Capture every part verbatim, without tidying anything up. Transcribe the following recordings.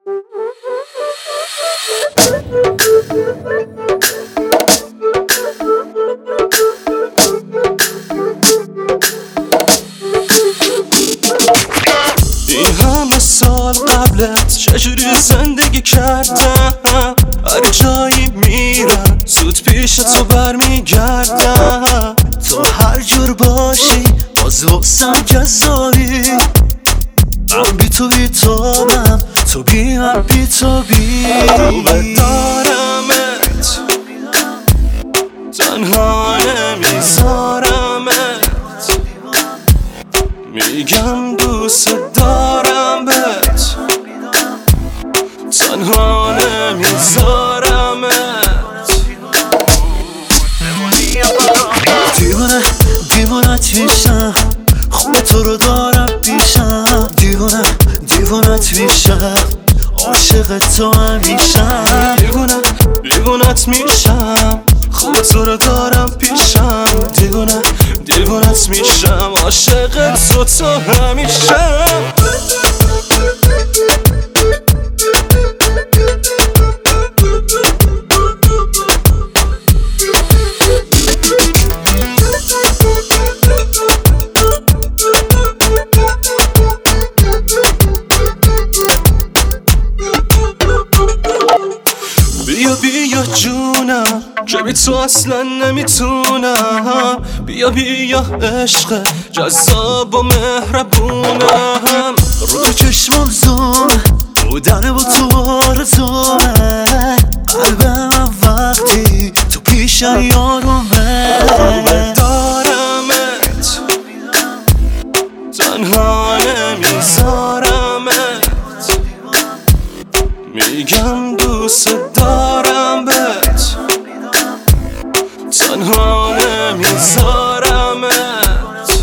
این همه سال قبلت چجوری زندگی کردم، هر جایی میرم زود پیش تو برمیگردم. تو هر جور باشی باز واسم جذابی، من بی تو بی تو من، تو بی من بی تو بی دوباره دارمت، تنها نمیذارمت، میگم دوست دارمت، تنها نمیذارمت. دیوانه دیوانت میشم، خون تو رو دارم پیشم. دیوانه دیوانت میشم، عاشق تو همیشم. دیوانه دیوانت میشم، خون تو رو دارم پیشم. دیوانه دیوانت میشم، عاشق تو تو همیشم. بیا بیا جونم که بی تو اصلا نمیتونم. بیا بیا عشق جذاب و مهربونم. رو تو چشمم زومه، بودن با تو آرزومه. قلب من وقتی تو پیش یارومه. دوباره دارمت، تنها نمیذارمت، میگم دوست دارمت، تنها نمیذارمت.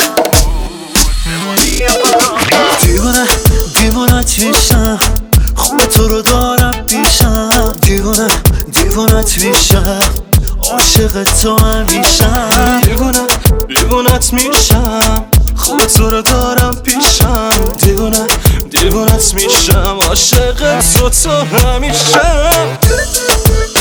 دیوانه دیوانت میشم، خون تو رو دارم پیشم. دیوانه دیوانت میشم، عاشق تو همیشم. دیوانه دیوانت میشم، خون تو رو دارم پیشم. دیوانه دیوانت میشم، عاشق تو تو همیشم.